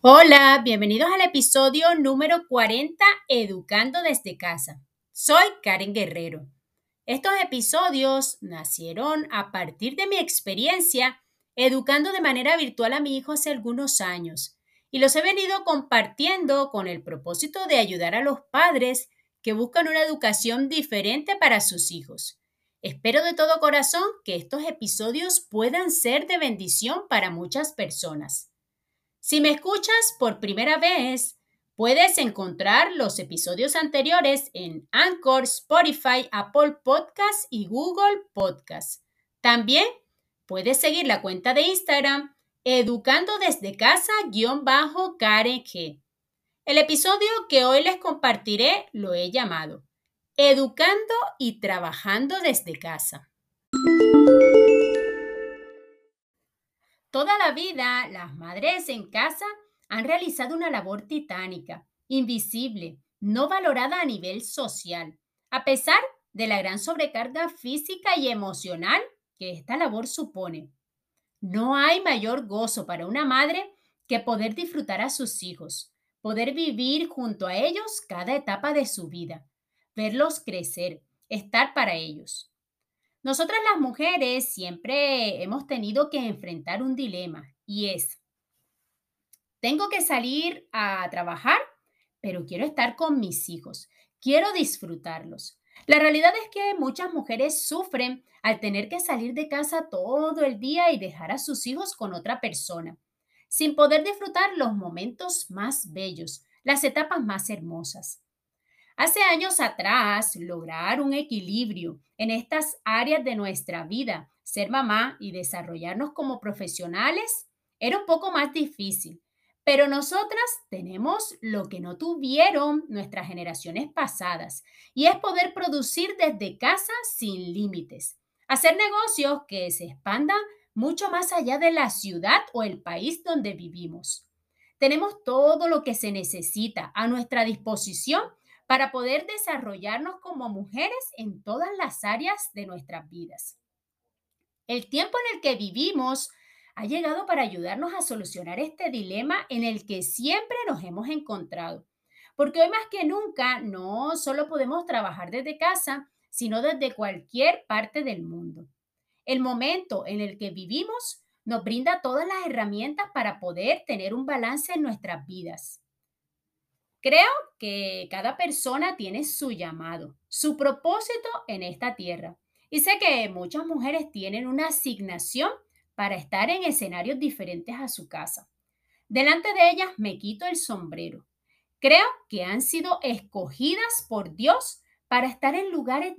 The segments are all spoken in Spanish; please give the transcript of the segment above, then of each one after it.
Hola, bienvenidos al episodio número 40, Educando desde casa. Soy Karen Guerrero. Estos episodios nacieron a partir de mi experiencia educando de manera virtual a mi hijo hace algunos años y los he venido compartiendo con el propósito de ayudar a los padres que buscan una educación diferente para sus hijos. Espero de todo corazón que estos episodios puedan ser de bendición para muchas personas. Si me escuchas por primera vez, puedes encontrar los episodios anteriores en Anchor, Spotify, Apple Podcasts y Google Podcasts. También puedes seguir la cuenta de Instagram Educando desde casa-Karen G. El episodio que hoy les compartiré lo he llamado Educando y trabajando desde casa. Toda la vida, las madres en casa han realizado una labor titánica, invisible, no valorada a nivel social, a pesar de la gran sobrecarga física y emocional que esta labor supone. No hay mayor gozo para una madre que poder disfrutar a sus hijos, poder vivir junto a ellos cada etapa de su vida, verlos crecer, estar para ellos. Nosotras las mujeres siempre hemos tenido que enfrentar un dilema y es, tengo que salir a trabajar, pero quiero estar con mis hijos, quiero disfrutarlos. La realidad es que muchas mujeres sufren al tener que salir de casa todo el día y dejar a sus hijos con otra persona, sin poder disfrutar los momentos más bellos, las etapas más hermosas. Hace años atrás, lograr un equilibrio en estas áreas de nuestra vida, ser mamá y desarrollarnos como profesionales, era un poco más difícil. Pero nosotras tenemos lo que no tuvieron nuestras generaciones pasadas y es poder producir desde casa sin límites, hacer negocios que se expandan mucho más allá de la ciudad o el país donde vivimos. Tenemos todo lo que se necesita a nuestra disposición para poder desarrollarnos como mujeres en todas las áreas de nuestras vidas. El tiempo en el que vivimos ha llegado para ayudarnos a solucionar este dilema en el que siempre nos hemos encontrado. Porque hoy más que nunca no solo podemos trabajar desde casa, sino desde cualquier parte del mundo. El momento en el que vivimos nos brinda todas las herramientas para poder tener un balance en nuestras vidas. Creo que cada persona tiene su llamado, su propósito en esta tierra. Y sé que muchas mujeres tienen una asignación para estar en escenarios diferentes a su casa. Delante de ellas me quito el sombrero. Creo que han sido escogidas por Dios para estar en lugares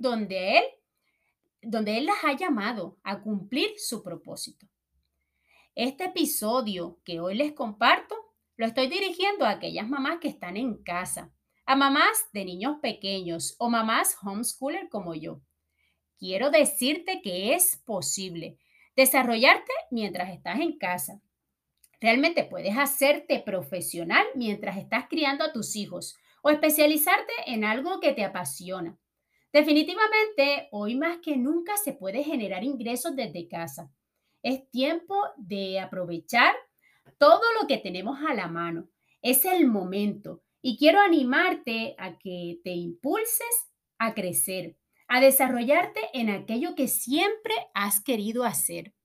donde Él las ha llamado a cumplir su propósito. Este episodio que hoy les comparto lo estoy dirigiendo a aquellas mamás que están en casa, a mamás de niños pequeños o mamás homeschooler como yo. Quiero decirte que es posible desarrollarte mientras estás en casa. Realmente puedes hacerte profesional mientras estás criando a tus hijos o especializarte en algo que te apasiona. Definitivamente, hoy más que nunca se puede generar ingresos desde casa. Es tiempo de aprovechar todo lo que tenemos a la mano. Es el momento y quiero animarte a que te impulses a crecer, a desarrollarte en aquello que siempre has querido hacer.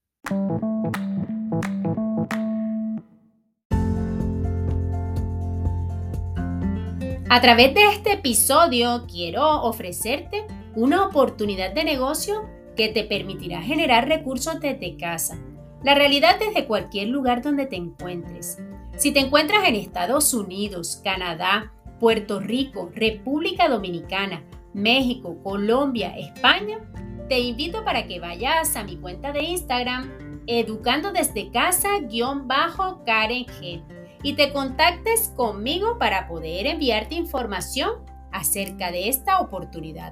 A través de este episodio quiero ofrecerte una oportunidad de negocio que te permitirá generar recursos desde casa. La realidad desde cualquier lugar donde te encuentres. Si te encuentras en Estados Unidos, Canadá, Puerto Rico, República Dominicana, México, Colombia, España, te invito para que vayas a mi cuenta de Instagram Educando desde casa-Karen G y te contactes conmigo para poder enviarte información acerca de esta oportunidad.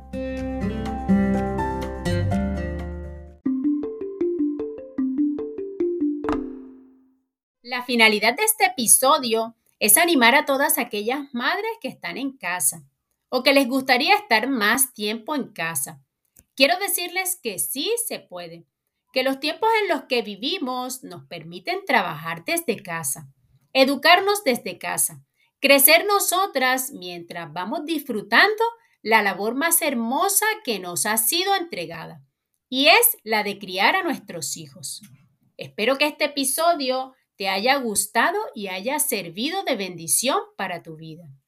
La finalidad de este episodio es animar a todas aquellas madres que están en casa o que les gustaría estar más tiempo en casa. Quiero decirles que sí se puede, que los tiempos en los que vivimos nos permiten trabajar desde casa. educarnos desde casa, crecer nosotras mientras vamos disfrutando la labor más hermosa que nos ha sido entregada, y es la de criar a nuestros hijos. Espero que este episodio te haya gustado y haya servido de bendición para tu vida.